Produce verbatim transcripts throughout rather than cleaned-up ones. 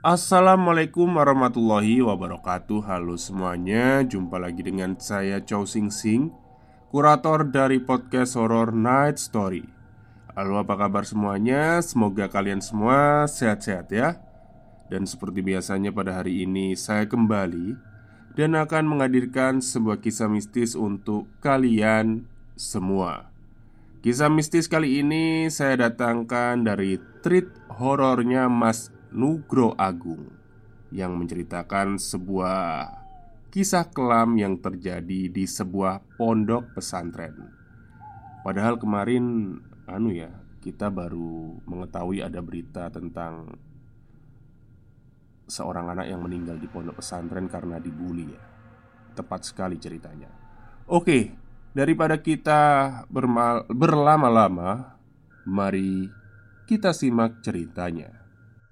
Assalamualaikum warahmatullahi wabarakatuh. Halo semuanya, jumpa lagi dengan saya Chow Sing Sing, kurator dari podcast horror Night Story. Halo, apa kabar semuanya? Semoga kalian semua sehat-sehat ya. Dan seperti biasanya pada hari ini saya kembali dan akan menghadirkan sebuah kisah mistis untuk kalian semua. Kisah mistis kali ini saya datangkan dari treat horornya Mas Nugro Agung, yang menceritakan sebuah kisah kelam yang terjadi di sebuah pondok pesantren. Padahal kemarin anu ya, kita baru mengetahui ada berita tentang seorang anak yang meninggal di pondok pesantren karena dibully ya. Tepat sekali ceritanya. Oke, daripada kita bermal- berlama-lama, mari kita simak ceritanya.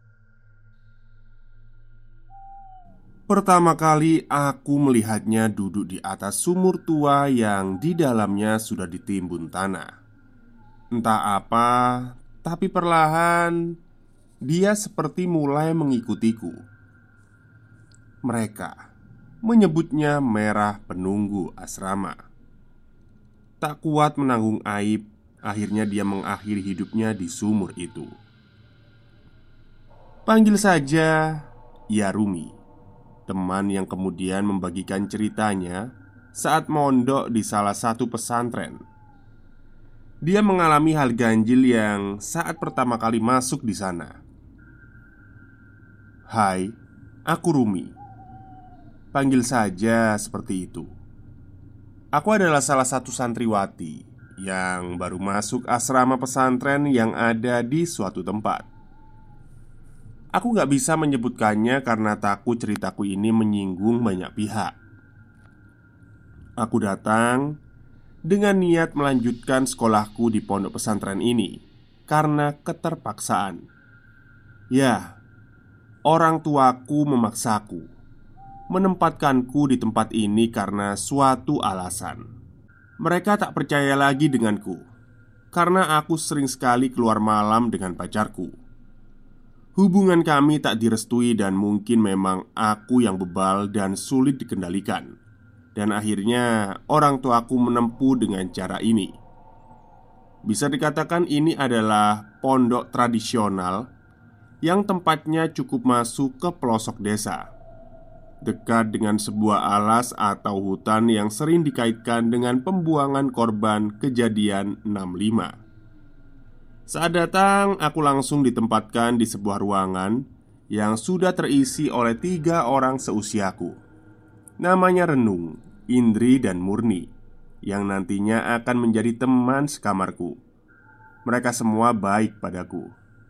Pertama kali aku melihatnya duduk di atas sumur tua yang di dalamnya sudah ditimbun tanah. Entah apa, tapi perlahan dia seperti mulai mengikutiku. Mereka menyebutnya Merah Penunggu Asrama. Tak kuat menanggung aib, akhirnya dia mengakhiri hidupnya di sumur itu. Panggil saja Yarumi, teman yang kemudian membagikan ceritanya saat mondok di salah satu pesantren. Dia mengalami hal ganjil yang saat pertama kali masuk di sana. "Hai, aku Rumi." Panggil saja seperti itu. Aku adalah salah satu santriwati yang baru masuk asrama pesantren yang ada di suatu tempat. Aku gak bisa menyebutkannya karena takut ceritaku ini menyinggung banyak pihak. Aku datang dengan niat melanjutkan sekolahku di pondok pesantren ini karena keterpaksaan. Ya, orang tuaku memaksaku menempatkanku di tempat ini karena suatu alasan. Mereka tak percaya lagi denganku karena aku sering sekali keluar malam dengan pacarku. Hubungan kami tak direstui dan mungkin memang aku yang bebal dan sulit dikendalikan. Dan akhirnya orang tuaku menempuh dengan cara ini. Bisa dikatakan ini adalah pondok tradisional yang tempatnya cukup masuk ke pelosok desa, dekat dengan sebuah alas atau hutan yang sering dikaitkan dengan pembuangan korban kejadian enam lima. Saat datang, aku langsung ditempatkan di sebuah ruangan yang sudah terisi oleh tiga orang seusiaku. Namanya Renung, Indri, dan Murni, yang nantinya akan menjadi teman sekamarku. Mereka semua baik padaku.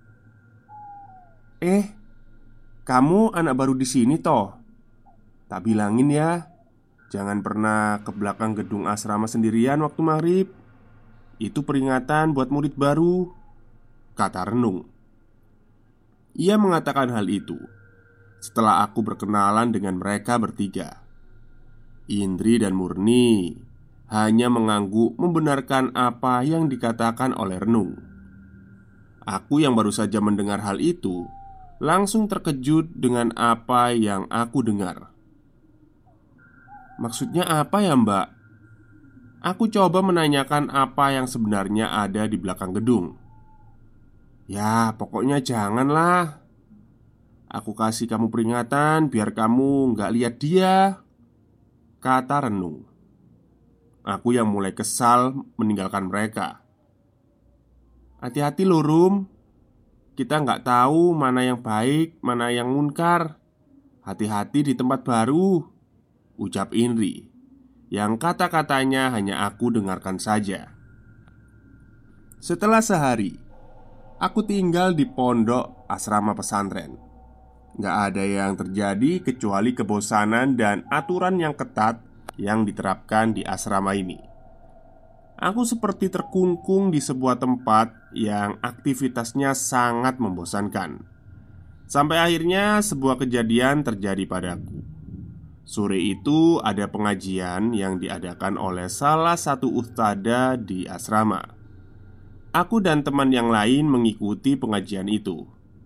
"Eh, kamu anak baru di sini toh? Tak bilangin ya, jangan pernah ke belakang gedung asrama sendirian waktu maghrib. Itu peringatan buat murid baru," kata Renung. Ia mengatakan hal itu setelah aku berkenalan dengan mereka bertiga. Indri dan Murni hanya mengangguk membenarkan apa yang dikatakan oleh Renung. Aku yang baru saja mendengar hal itu langsung terkejut dengan apa yang aku dengar. "Maksudnya apa ya, Mbak?" Aku coba menanyakan apa yang sebenarnya ada di belakang gedung. "Ya, pokoknya janganlah. Aku kasih kamu peringatan biar kamu nggak lihat dia," kata Renung. Aku yang mulai kesal meninggalkan mereka. "Hati-hati loh, Rum. Kita nggak tahu mana yang baik, mana yang munkar. Hati-hati di tempat baru," ucap Indri, yang kata-katanya hanya aku dengarkan saja. Setelah sehari aku tinggal di pondok asrama pesantren. Gak ada yang terjadi kecuali kebosanan dan aturan yang ketat yang diterapkan di asrama ini. Aku seperti terkungkung di sebuah tempat yang aktivitasnya sangat membosankan. Sampai akhirnya sebuah kejadian terjadi padaku. Sore itu ada pengajian yang diadakan oleh salah satu ustadzah di asrama. Aku dan teman yang lain mengikuti pengajian itu.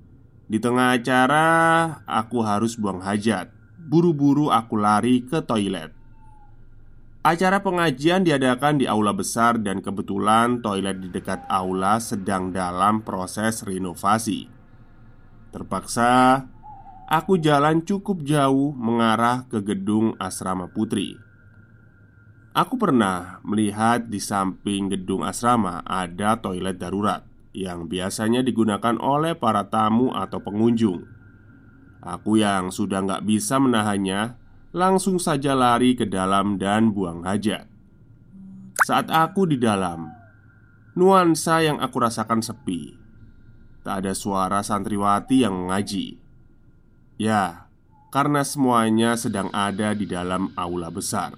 Di tengah acara, aku harus buang hajat. Buru-buru aku lari ke toilet. Acara pengajian diadakan di aula besar dan kebetulan toilet di dekat aula sedang dalam proses renovasi. Terpaksa, aku jalan cukup jauh mengarah ke gedung asrama putri. Aku pernah melihat di samping gedung asrama ada toilet darurat yang biasanya digunakan oleh para tamu atau pengunjung. Aku yang sudah nggak bisa menahannya, langsung saja lari ke dalam dan buang hajat. Saat aku di dalam, nuansa yang aku rasakan sepi. Tak ada suara santriwati yang mengaji. Ya, karena semuanya sedang ada di dalam aula besar.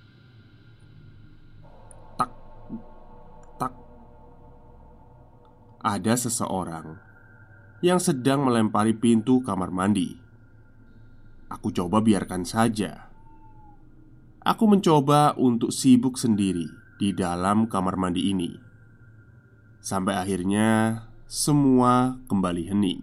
Tak, tak. Ada seseorang yang sedang melempari pintu kamar mandi. Aku coba biarkan saja. Aku mencoba untuk sibuk sendiri di dalam kamar mandi ini. Sampai akhirnya semua kembali hening.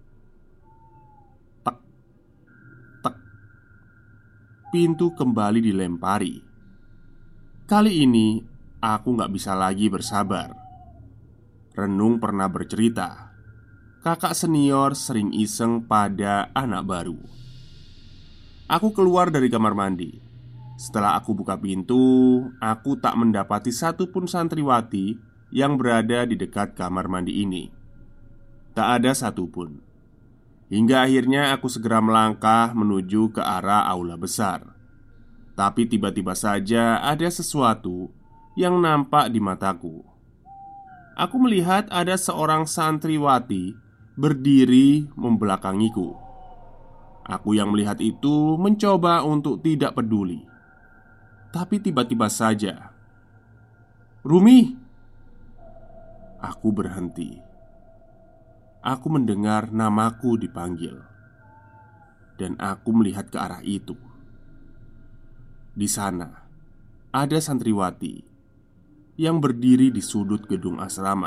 Tak, tak. Pintu kembali dilempari. Kali ini aku gak bisa lagi bersabar. Renung pernah bercerita, kakak senior sering iseng pada anak baru. Aku keluar dari kamar mandi. Setelah aku buka pintu, aku tak mendapati satupun santriwati yang berada di dekat kamar mandi ini. Tak ada satupun. Hingga akhirnya aku segera melangkah menuju ke arah aula besar. Tapi tiba-tiba saja ada sesuatu yang nampak di mataku. Aku melihat ada seorang santriwati berdiri membelakangiku. Aku yang melihat itu mencoba untuk tidak peduli. Tapi tiba-tiba saja, "Rumi!" Aku berhenti. Aku mendengar namaku dipanggil. Dan aku melihat ke arah itu. Di sana ada santriwati yang berdiri di sudut gedung asrama.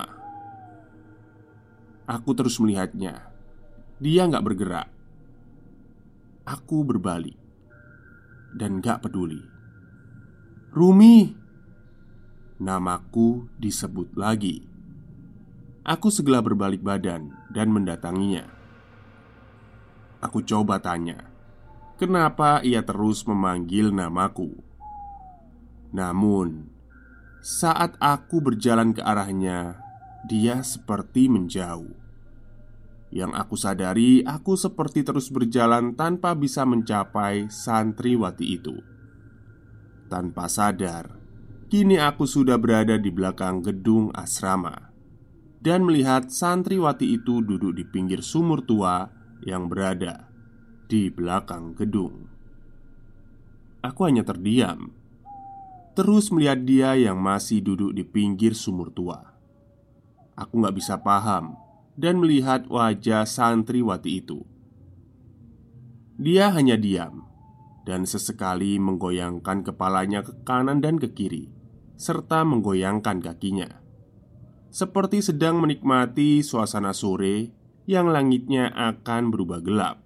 Aku terus melihatnya. Dia gak bergerak. Aku berbalik dan gak peduli. "Rumi!" Namaku disebut lagi. Aku segera berbalik badan dan mendatanginya. Aku coba tanya, kenapa ia terus memanggil namaku. Namun, saat aku berjalan ke arahnya, dia seperti menjauh. Yang aku sadari, aku seperti terus berjalan tanpa bisa mencapai santriwati itu. Tanpa sadar, kini aku sudah berada di belakang gedung asrama dan melihat santriwati itu duduk di pinggir sumur tua yang berada di belakang gedung. Aku hanya terdiam, terus melihat dia yang masih duduk di pinggir sumur tua. Aku gak bisa paham dan melihat wajah santriwati itu. Dia hanya diam dan sesekali menggoyangkan kepalanya ke kanan dan ke kiri, serta menggoyangkan kakinya, seperti sedang menikmati suasana sore yang langitnya akan berubah gelap.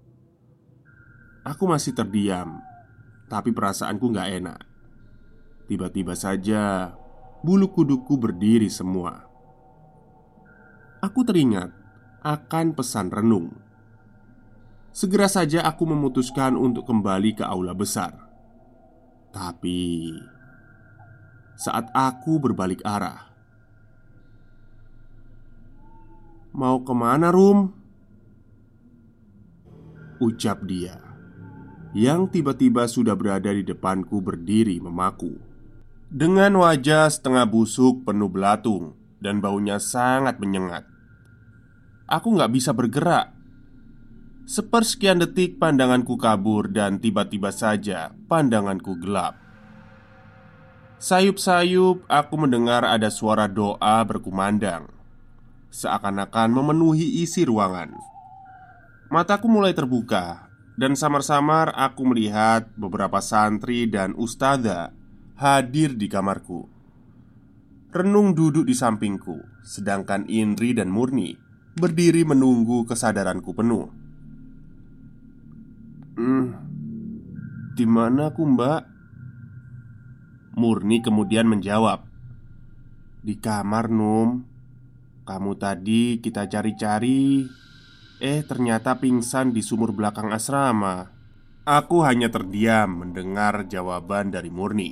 Aku masih terdiam, tapi perasaanku gak enak. Tiba-tiba saja bulu kuduku berdiri semua. Aku teringat akan pesan renung. Segera saja aku memutuskan untuk kembali ke aula besar. Tapi saat aku berbalik arah, "Mau kemana, Rum?" ucap dia, yang tiba-tiba sudah berada di depanku berdiri memaku. Dengan wajah setengah busuk penuh belatung dan baunya sangat menyengat. Aku gak bisa bergerak. Sepersekian detik pandanganku kabur dan tiba-tiba saja pandanganku gelap. Sayup-sayup aku mendengar ada suara doa berkumandang, seakan-akan memenuhi isi ruangan. Mataku mulai terbuka dan samar-samar aku melihat beberapa santri dan ustadzah hadir di kamarku. Renung duduk di sampingku, sedangkan Indri dan Murni berdiri menunggu kesadaranku penuh. Hmm, di mana aku, Mbak? Murni kemudian menjawab, "Di kamar, Num. Kamu tadi kita cari-cari, eh ternyata pingsan di sumur belakang asrama." Aku hanya terdiam mendengar jawaban dari Murni.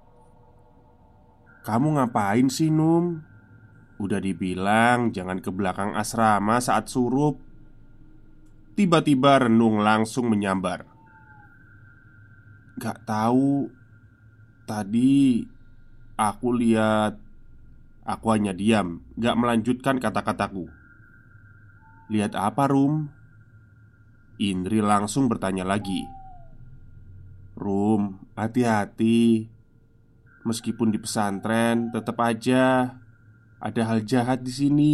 "Kamu ngapain sih, Num? Udah dibilang jangan ke belakang asrama saat surup." Tiba-tiba Renung langsung menyambar, "Gak tahu. Tadi aku lihat." Aku hanya diam, gak melanjutkan kata-kataku. "Lihat apa, Rum?" Indri langsung bertanya lagi. "Rum, hati-hati. Meskipun di pesantren, tetap aja ada hal jahat di sini."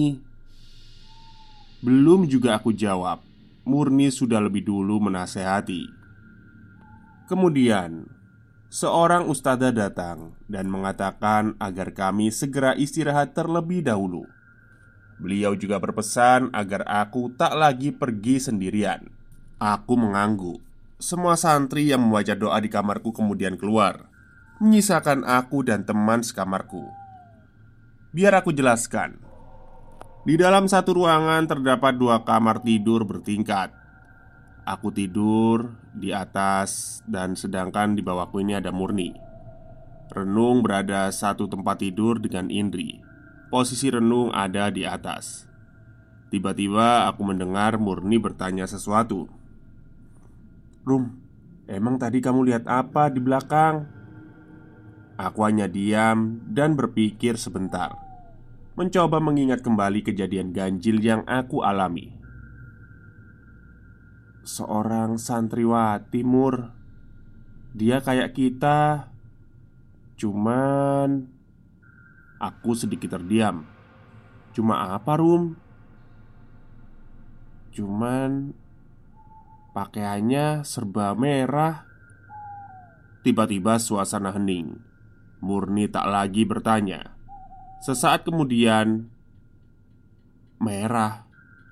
Belum juga aku jawab, Murni sudah lebih dulu menasehati. Kemudian, seorang ustadzah datang dan mengatakan agar kami segera istirahat terlebih dahulu. Beliau juga berpesan agar aku tak lagi pergi sendirian. Aku mengangguk. Semua santri yang membaca doa di kamarku kemudian keluar, menyisakan aku dan teman sekamarku. Biar aku jelaskan. Di dalam satu ruangan terdapat dua kamar tidur bertingkat. Aku tidur di atas dan sedangkan di bawahku ini ada Murni. Renung berada satu tempat tidur dengan Indri. Posisi Renung ada di atas. Tiba-tiba aku mendengar Murni bertanya sesuatu. "Rum, emang tadi kamu lihat apa di belakang?" Aku hanya diam dan berpikir sebentar, mencoba mengingat kembali kejadian ganjil yang aku alami. "Seorang santriwati, Mur. Dia kayak kita. Cuman..." Aku sedikit terdiam. "Cuma apa, Rum?" "Cuman pakaiannya serba merah." Tiba-tiba suasana hening. Murni tak lagi bertanya. Sesaat kemudian, "Merah?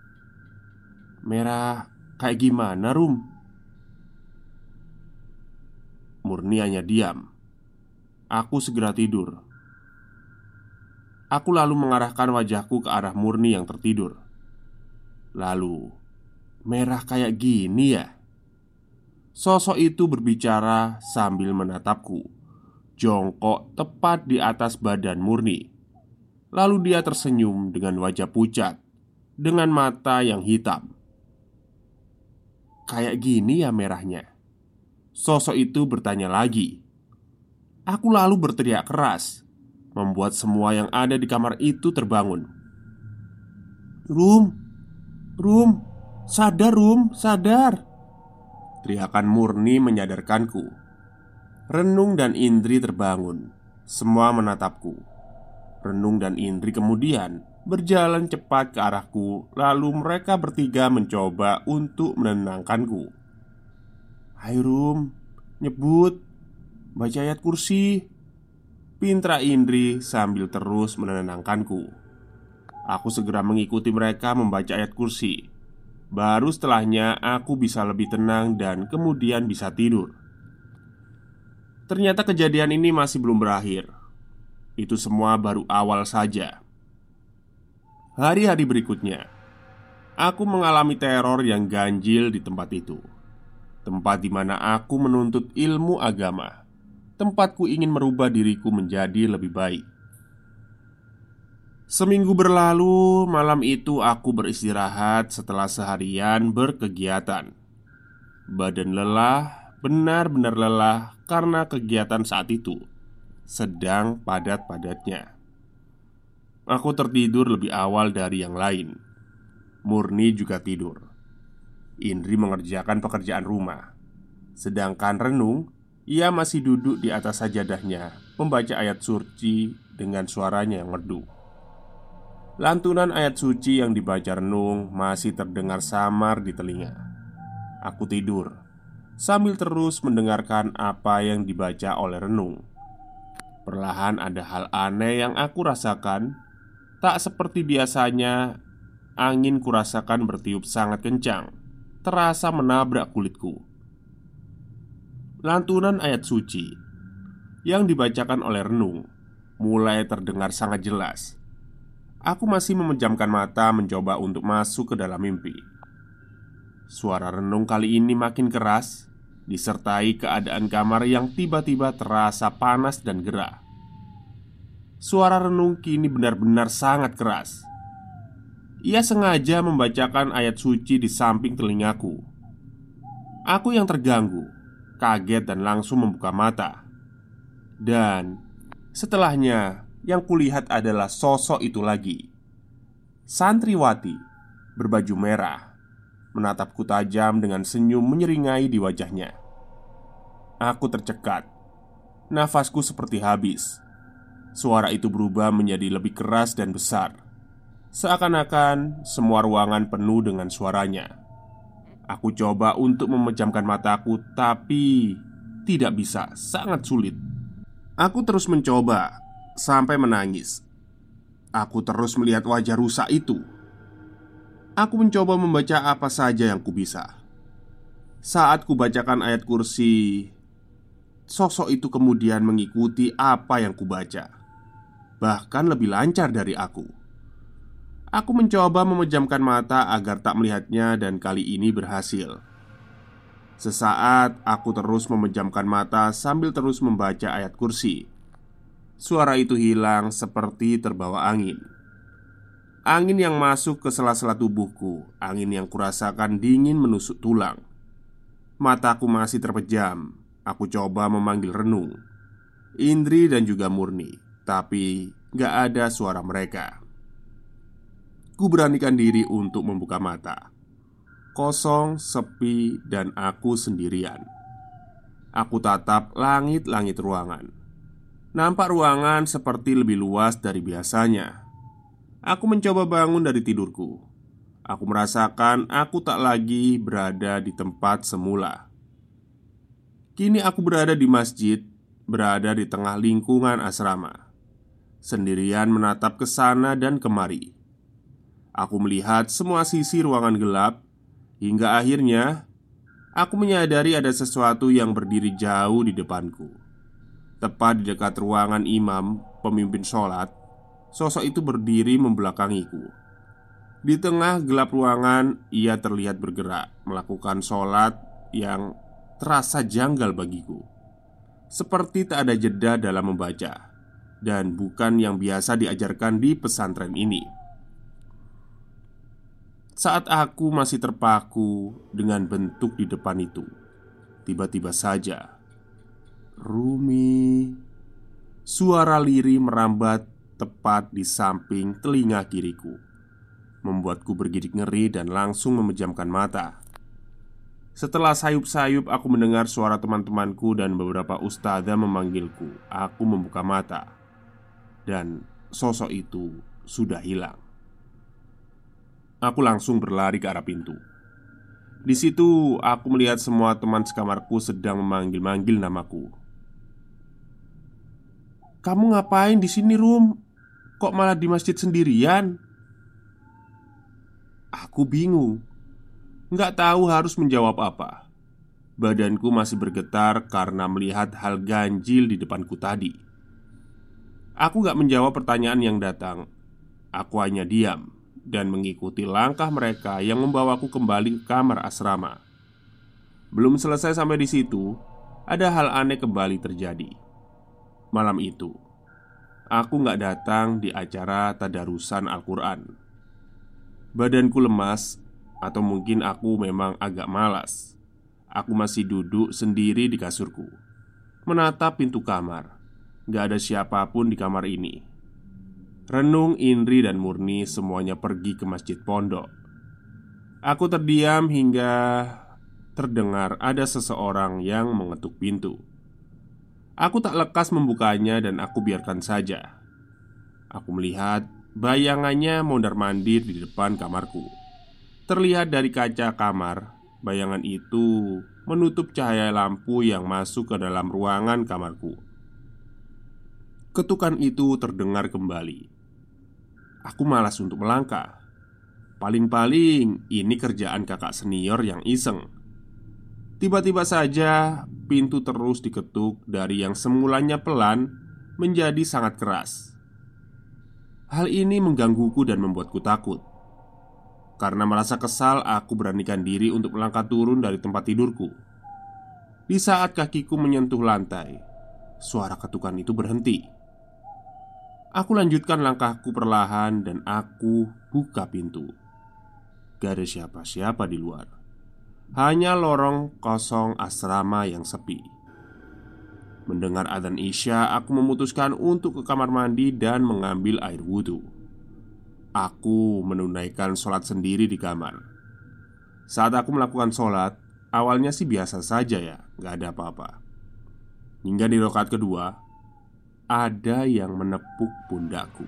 Merah kayak gimana, Rum?" Murni hanya diam. Aku segera tidur. Aku lalu mengarahkan wajahku ke arah Murni yang tertidur. "Lalu, merah kayak gini ya?" Sosok itu berbicara sambil menatapku, jongkok tepat di atas badan Murni. Lalu dia tersenyum dengan wajah pucat, dengan mata yang hitam. "Kayak gini ya merahnya?" Sosok itu bertanya lagi. Aku lalu berteriak keras, membuat semua yang ada di kamar itu terbangun. "Rum, Rum, sadar Rum, sadar!" Teriakan Murni menyadarkanku. Renung dan Indri terbangun. Semua menatapku. Renung dan Indri kemudian berjalan cepat ke arahku. Lalu mereka bertiga mencoba untuk menenangkanku. "Ayo Rum, nyebut, baca ayat kursi," pinta Indri sambil terus menenangkanku. Aku segera mengikuti mereka membaca ayat kursi. Baru setelahnya aku bisa lebih tenang dan kemudian bisa tidur. Ternyata kejadian ini masih belum berakhir. Itu semua baru awal saja. Hari-hari berikutnya, aku mengalami teror yang ganjil di tempat itu. Tempat di mana aku menuntut ilmu agama. Tempatku ingin merubah diriku menjadi lebih baik. Seminggu berlalu, malam itu aku beristirahat setelah seharian berkegiatan. Badan lelah, benar-benar lelah karena kegiatan saat itu sedang padat-padatnya. Aku tertidur lebih awal dari yang lain. Murni juga tidur. Indri mengerjakan pekerjaan rumah. Sedangkan Renung, ia masih duduk di atas sajadahnya, membaca ayat suci dengan suaranya yang merdu. Lantunan ayat suci yang dibaca Renung masih terdengar samar di telinga. Aku tidur sambil terus mendengarkan apa yang dibaca oleh Renung. Perlahan ada hal aneh yang aku rasakan. Tak seperti biasanya, angin kurasakan bertiup sangat kencang, terasa menabrak kulitku. Lantunan ayat suci yang dibacakan oleh Renung mulai terdengar sangat jelas. Aku masih memejamkan mata mencoba untuk masuk ke dalam mimpi. Suara Renung kali ini makin keras, disertai keadaan kamar yang tiba-tiba terasa panas dan gerah. Suara Renung kini benar-benar sangat keras. Ia sengaja membacakan ayat suci di samping telingaku. Aku yang terganggu, kaget dan langsung membuka mata. Dan setelahnya yang kulihat adalah sosok itu lagi. Santriwati berbaju merah menatapku tajam dengan senyum menyeringai di wajahnya. Aku tercekat. Nafasku seperti habis. Suara itu berubah menjadi lebih keras dan besar. Seakan-akan semua ruangan penuh dengan suaranya. Aku coba untuk memejamkan mataku, tapi tidak bisa, sangat sulit. Aku terus mencoba sampai menangis. Aku terus melihat wajah rusak itu. Aku mencoba membaca apa saja yang kubisa. Saat kubacakan ayat kursi, sosok itu kemudian mengikuti apa yang kubaca, bahkan lebih lancar dari aku. Aku mencoba memejamkan mata agar tak melihatnya dan kali ini berhasil. Sesaat aku terus memejamkan mata sambil terus membaca ayat kursi. Suara itu hilang seperti terbawa angin. Angin yang masuk ke sela-sela tubuhku, angin yang kurasakan dingin menusuk tulang. Mataku masih terpejam. Aku coba memanggil Renung, Indri dan juga Murni, tapi gak ada suara mereka. Ku beranikan diri untuk membuka mata. Kosong, sepi, dan aku sendirian. Aku tatap langit-langit ruangan. Nampak ruangan seperti lebih luas dari biasanya. Aku mencoba bangun dari tidurku. Aku merasakan aku tak lagi berada di tempat semula. Kini aku berada di masjid, berada di tengah lingkungan asrama, sendirian menatap ke sana dan kemari. Aku melihat semua sisi ruangan gelap, hingga akhirnya aku menyadari ada sesuatu yang berdiri jauh di depanku. Tepat di dekat ruangan imam, pemimpin sholat, sosok itu berdiri membelakangiku. Di tengah gelap ruangan, ia terlihat bergerak, melakukan sholat yang terasa janggal bagiku. Seperti tak ada jeda dalam membaca, dan bukan yang biasa diajarkan di pesantren ini. Saat aku masih terpaku dengan bentuk di depan itu, tiba-tiba saja, "Rumi," suara lirih merambat tepat di samping telinga kiriku, membuatku bergidik ngeri dan langsung memejamkan mata. Setelah sayup-sayup aku mendengar suara teman-temanku dan beberapa ustadzah memanggilku. Aku membuka mata, dan sosok itu sudah hilang. Aku langsung berlari ke arah pintu. Di situ aku melihat semua teman sekamarku sedang memanggil-manggil namaku. "Kamu ngapain di sini, Rum? Kok malah di masjid sendirian?" Aku bingung, nggak tahu harus menjawab apa. Badanku masih bergetar karena melihat hal ganjil di depanku tadi. Aku gak menjawab pertanyaan yang datang. Aku hanya diam dan mengikuti langkah mereka yang membawaku kembali ke kamar asrama. Belum selesai sampai di situ, ada hal aneh kembali terjadi. Malam itu, aku gak datang di acara tadarusan Al-Quran. Badanku lemas, atau mungkin aku memang agak malas. Aku masih duduk sendiri di kasurku, menatap pintu kamar. Gak ada siapapun di kamar ini. Renung, Indri, dan Murni semuanya pergi ke masjid pondok. Aku terdiam hingga terdengar ada seseorang yang mengetuk pintu. Aku tak lekas membukanya dan aku biarkan saja. Aku melihat bayangannya mondar-mandir di depan kamarku. Terlihat dari kaca kamar, bayangan itu menutup cahaya lampu yang masuk ke dalam ruangan kamarku. Ketukan itu terdengar kembali. Aku malas untuk melangkah. paling-paling ini kerjaan kakak senior yang iseng. Tiba-tiba saja pintu terus diketuk dari yang semulanya pelan menjadi sangat keras. Hal ini menggangguku dan membuatku takut. Karena merasa kesal, aku beranikan diri untuk melangkah turun dari tempat tidurku. Di saat kakiku menyentuh lantai, suara ketukan itu berhenti. Aku lanjutkan langkahku perlahan dan aku buka pintu. Gak ada siapa-siapa di luar. Hanya lorong kosong asrama yang sepi. Mendengar adzan Isya, aku memutuskan untuk ke kamar mandi dan mengambil air wudhu. Aku menunaikan sholat sendiri di kamar. Saat aku melakukan sholat, awalnya sih biasa saja ya, gak ada apa-apa. Hingga di rakaat kedua, ada yang menepuk pundakku.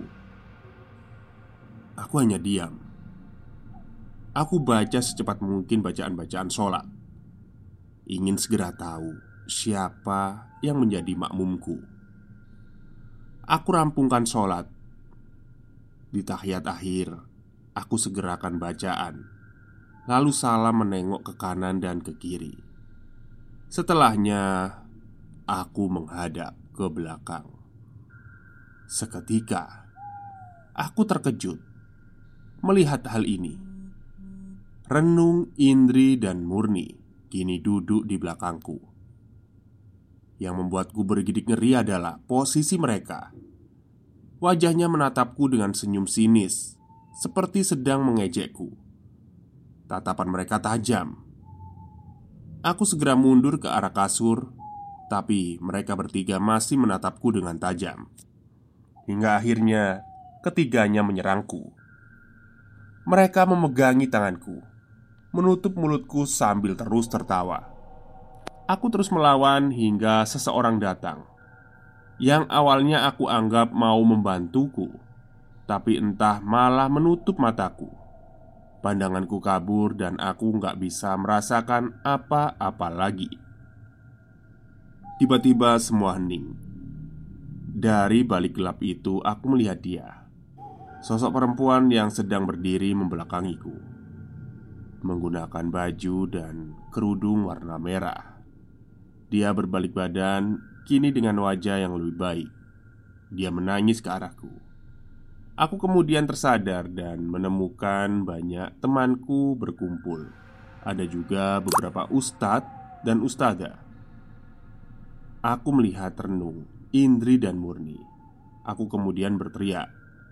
Aku hanya diam. Aku baca secepat mungkin bacaan-bacaan sholat. Ingin segera tahu siapa yang menjadi makmumku. Aku rampungkan sholat. Di tahiyat akhir, aku segerakan bacaan, lalu salam menengok ke kanan dan ke kiri. Setelahnya, aku menghadap ke belakang. Seketika, aku terkejut melihat hal ini. Renung, Indri, dan Murni kini duduk di belakangku. Yang membuatku bergidik ngeri adalah posisi mereka. Wajahnya menatapku dengan senyum sinis, seperti sedang mengejekku. Tatapan mereka tajam. Aku segera mundur ke arah kasur, tapi mereka bertiga masih menatapku dengan tajam. Hingga akhirnya ketiganya menyerangku. Mereka memegangi tanganku, menutup mulutku sambil terus tertawa. Aku terus melawan hingga seseorang datang. Yang awalnya aku anggap mau membantuku, tapi entah malah menutup mataku. Pandanganku kabur dan aku nggak bisa merasakan apa-apa lagi. Tiba-tiba semua hening. Dari balik gelap itu aku melihat dia. Sosok perempuan yang sedang berdiri membelakangiku, menggunakan baju dan kerudung warna merah. Dia berbalik badan, kini dengan wajah yang lebih baik. Dia menangis ke arahku. Aku kemudian tersadar dan menemukan banyak temanku berkumpul. Ada juga beberapa ustadz dan ustadzah. Aku melihat Renung, Indri, dan Murni. Aku kemudian berteriak,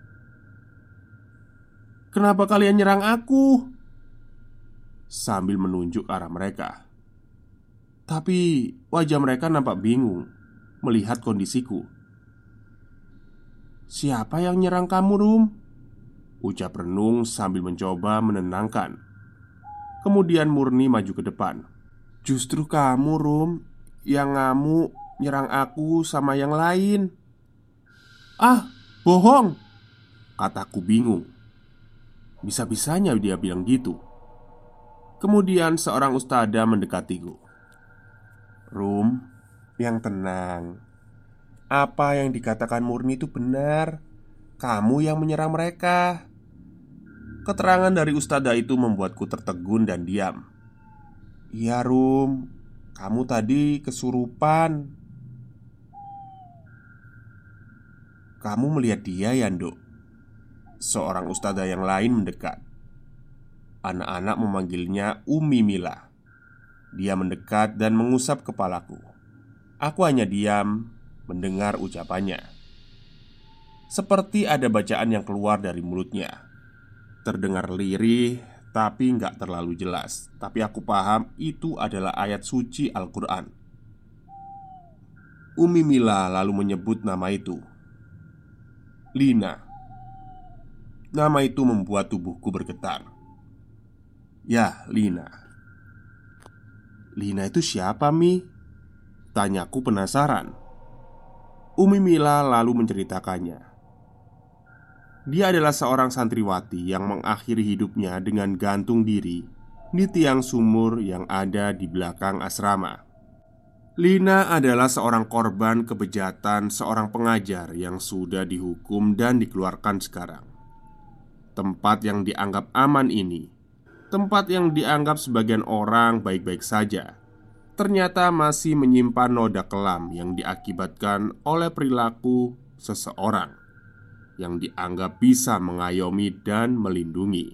"Kenapa kalian nyerang aku?" Sambil menunjuk ke arah mereka. Tapi wajah mereka nampak bingung melihat kondisiku. "Siapa yang nyerang kamu, Rum?" ucap Renung sambil mencoba menenangkan. Kemudian Murni maju ke depan. "Justru kamu, Rum, yang ngamuk nyerang aku sama yang lain." "Ah, bohong!" kataku bingung. Bisa-bisanya dia bilang gitu. Kemudian seorang ustadzah mendekatiku. "Rum, yang tenang. Apa yang dikatakan Murni itu benar. Kamu yang menyerang mereka." Keterangan dari ustadzah itu membuatku tertegun dan diam. "Iya, Rum, kamu tadi kesurupan." "Kamu melihat dia ya, Nduk?" Seorang ustadzah yang lain mendekat. Anak-anak memanggilnya Umi Mila. Dia mendekat dan mengusap kepalaku. Aku hanya diam mendengar ucapannya. Seperti ada bacaan yang keluar dari mulutnya. Terdengar lirih, tapi nggak terlalu jelas. Tapi aku paham itu adalah ayat suci Al-Quran. Umi Mila lalu menyebut nama itu, Lina. Nama itu membuat tubuhku bergetar. Ya, Lina. "Lina itu siapa, Mi?" tanyaku penasaran. Umi Mila lalu menceritakannya. Dia adalah seorang santriwati yang mengakhiri hidupnya dengan gantung diri di tiang sumur yang ada di belakang asrama. Lina adalah seorang korban kebejatan seorang pengajar yang sudah dihukum dan dikeluarkan sekarang. tempat yang dianggap aman ini, tempat yang dianggap sebagian orang baik-baik saja, ternyata masih menyimpan noda kelam yang diakibatkan oleh perilaku seseorang yang dianggap bisa mengayomi dan melindungi.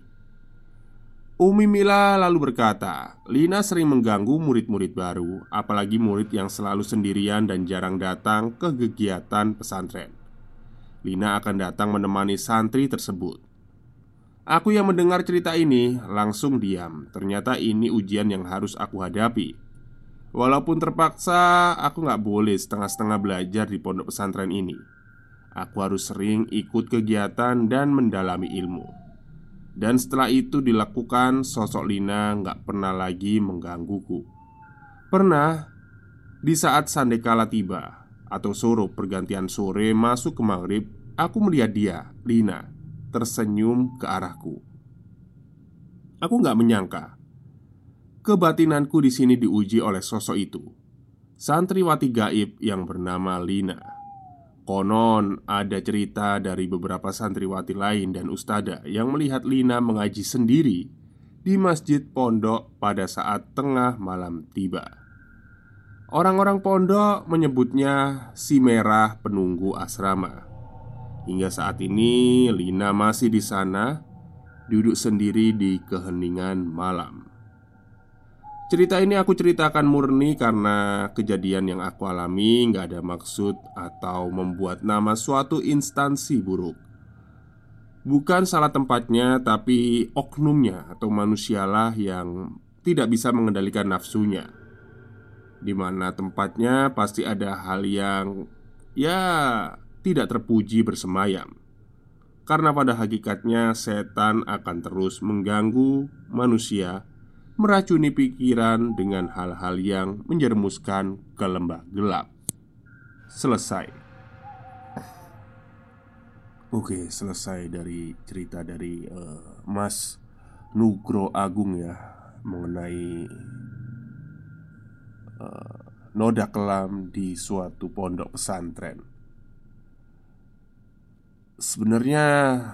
Umi Mila lalu berkata, Lina sering mengganggu murid-murid baru, apalagi murid yang selalu sendirian dan jarang datang ke kegiatan pesantren. Lina akan datang menemani santri tersebut. Aku yang mendengar cerita ini langsung diam. Ternyata ini ujian yang harus aku hadapi. Walaupun terpaksa, aku gak boleh setengah-setengah belajar di pondok pesantren ini. Aku harus sering ikut kegiatan dan mendalami ilmu. Dan setelah itu dilakukan, sosok Lina gak pernah lagi menggangguku. Pernah, di saat sandekala tiba atau suruh pergantian sore masuk ke maghrib, aku melihat dia, Lina, tersenyum ke arahku. Aku gak menyangka kebatinanku di sini diuji oleh sosok itu, santriwati gaib yang bernama Lina. Konon ada cerita dari beberapa santriwati lain dan ustada yang melihat Lina mengaji sendiri di masjid pondok pada saat tengah malam tiba. Orang-orang pondok menyebutnya si merah penunggu asrama. Hingga saat ini Lina masih di sana, duduk sendiri di keheningan malam. Cerita ini aku ceritakan murni karena kejadian yang aku alami gak ada maksud atau membuat nama suatu instansi buruk. Bukan salah tempatnya, tapi oknumnya atau manusialah yang tidak bisa mengendalikan nafsunya. Di mana tempatnya pasti ada hal yang ya tidak terpuji bersemayam. Karena pada hakikatnya setan akan terus mengganggu manusia, meracuni pikiran dengan hal-hal yang menjerumuskan ke lembah gelap. Selesai. Oke, selesai dari cerita dari uh, Mas Nugro Agung ya, mengenai uh, noda kelam di suatu pondok pesantren. Sebenarnya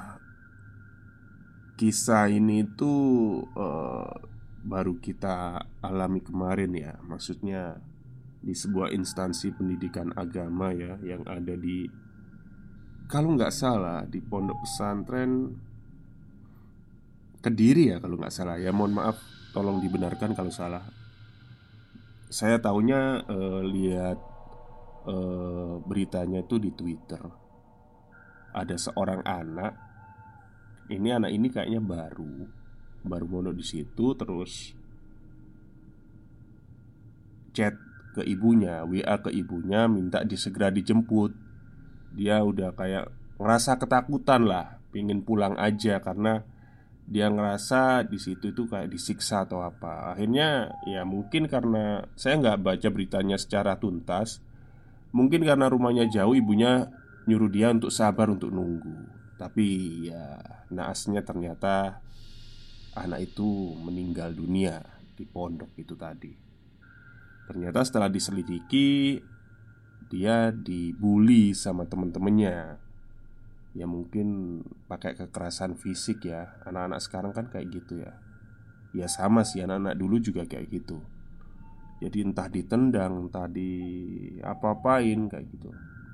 kisah ini tuh uh, baru kita alami kemarin ya. Maksudnya di sebuah instansi pendidikan agama ya, yang ada di, kalau nggak salah, di pondok pesantren Kediri ya, kalau nggak salah ya. Mohon maaf, tolong dibenarkan kalau salah. Saya taunya uh, lihat uh, beritanya tuh di Twitter. Ada seorang anak. Ini anak ini kayaknya baru Baru mondok di situ, terus chat ke ibunya, W A ke ibunya, minta disegera dijemput. Dia udah kayak ngerasa ketakutan lah, pingin pulang aja karena dia ngerasa di situ itu kayak disiksa atau apa. Akhirnya ya mungkin karena saya nggak baca beritanya secara tuntas, mungkin karena rumahnya jauh, ibunya nyuruh dia untuk sabar, untuk nunggu. Tapi ya naasnya ternyata anak itu meninggal dunia di pondok itu tadi. Ternyata setelah diselidiki, dia dibully sama temen-temennya. Ya mungkin pakai kekerasan fisik ya. Anak-anak sekarang kan kayak gitu ya. Ya sama sih, anak-anak dulu juga kayak gitu. Jadi entah ditendang, entah di apa-apain kayak gitu.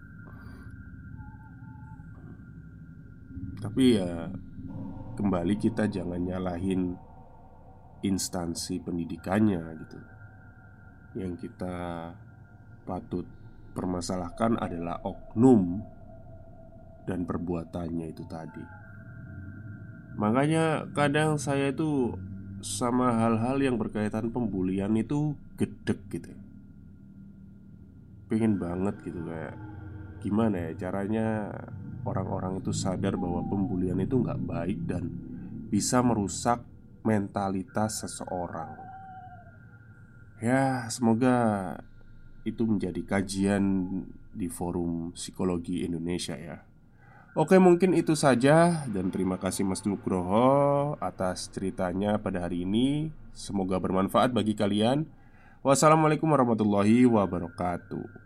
Tapi ya kembali, kita jangan nyalahin instansi pendidikannya gitu. Yang kita patut permasalahkan adalah oknum dan perbuatannya itu tadi. Makanya kadang saya itu sama hal-hal yang berkaitan pembulian itu gedek gitu. Pengen banget gitu, kayak gimana ya caranya orang-orang itu sadar bahwa pembulian itu nggak baik dan bisa merusak mentalitas seseorang. Ya, semoga itu menjadi kajian di forum psikologi Indonesia ya. Oke, mungkin itu saja. Dan terima kasih Mas Nugroho atas ceritanya pada hari ini. Semoga bermanfaat bagi kalian. Wassalamualaikum warahmatullahi wabarakatuh.